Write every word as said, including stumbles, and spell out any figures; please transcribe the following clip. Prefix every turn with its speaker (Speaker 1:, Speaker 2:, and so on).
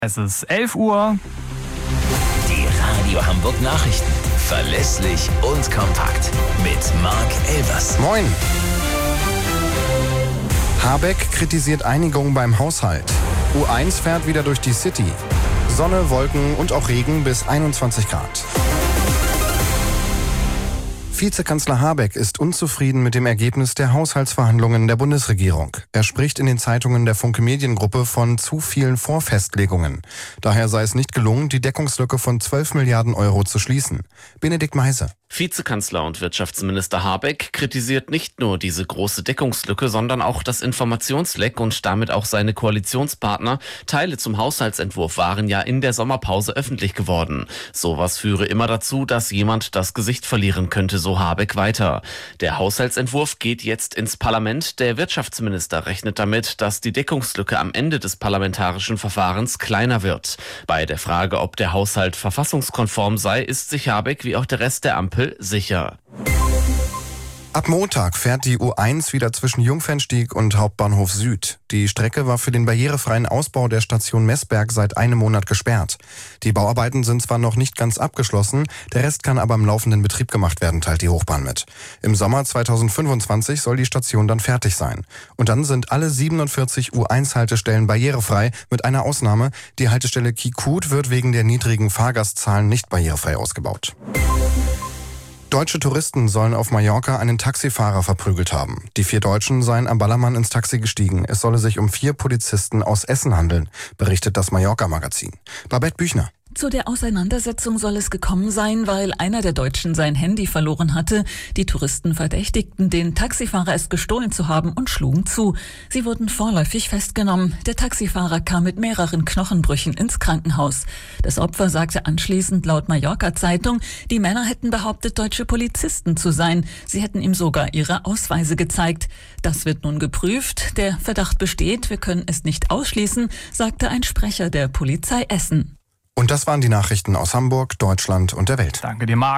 Speaker 1: Es ist elf Uhr.
Speaker 2: Die Radio Hamburg Nachrichten. Verlässlich und kompakt. Mit Marc Elvers.
Speaker 3: Moin. Habeck kritisiert Einigung beim Haushalt. U eins fährt wieder durch die City. Sonne, Wolken und auch Regen bis einundzwanzig Grad. Vizekanzler Habeck ist unzufrieden mit dem Ergebnis der Haushaltsverhandlungen der Bundesregierung. Er spricht in den Zeitungen der Funke Mediengruppe von zu vielen Vorfestlegungen. Daher sei es nicht gelungen, die Deckungslücke von zwölf Milliarden Euro zu schließen. Benedikt Meise.
Speaker 4: Vizekanzler und Wirtschaftsminister Habeck kritisiert nicht nur diese große Deckungslücke, sondern auch das Informationsleck und damit auch seine Koalitionspartner. Teile zum Haushaltsentwurf waren ja in der Sommerpause öffentlich geworden. Sowas führe immer dazu, dass jemand das Gesicht verlieren könnte, so Habeck weiter. Der Haushaltsentwurf geht jetzt ins Parlament. Der Wirtschaftsminister rechnet damit, dass die Deckungslücke am Ende des parlamentarischen Verfahrens kleiner wird. Bei der Frage, ob der Haushalt verfassungskonform sei, ist sich Habeck wie auch der Rest der Ampel sicher.
Speaker 3: Ab Montag fährt die U eins wieder zwischen Jungfernstieg und Hauptbahnhof Süd. Die Strecke war für den barrierefreien Ausbau der Station Messberg seit einem Monat gesperrt. Die Bauarbeiten sind zwar noch nicht ganz abgeschlossen, der Rest kann aber im laufenden Betrieb gemacht werden, teilt die Hochbahn mit. Im Sommer zweitausendfünfundzwanzig soll die Station dann fertig sein. Und dann sind alle siebenundvierzig U eins Haltestellen barrierefrei, mit einer Ausnahme. Die Haltestelle Kikut wird wegen der niedrigen Fahrgastzahlen nicht barrierefrei ausgebaut. Deutsche Touristen sollen auf Mallorca einen Taxifahrer verprügelt haben. Die vier Deutschen seien am Ballermann ins Taxi gestiegen. Es solle sich um vier Polizisten aus Essen handeln, berichtet das Mallorca-Magazin. Babette Büchner.
Speaker 5: Zu der Auseinandersetzung soll es gekommen sein, weil einer der Deutschen sein Handy verloren hatte. Die Touristen verdächtigten den Taxifahrer, es gestohlen zu haben und schlugen zu. Sie wurden vorläufig festgenommen. Der Taxifahrer kam mit mehreren Knochenbrüchen ins Krankenhaus. Das Opfer sagte anschließend laut Mallorca-Zeitung, die Männer hätten behauptet, deutsche Polizisten zu sein. Sie hätten ihm sogar ihre Ausweise gezeigt. Das wird nun geprüft. Der Verdacht besteht, wir können es nicht ausschließen, sagte ein Sprecher der Polizei Essen.
Speaker 3: Und das waren die Nachrichten aus Hamburg, Deutschland und der Welt.
Speaker 1: Danke dir, Marc.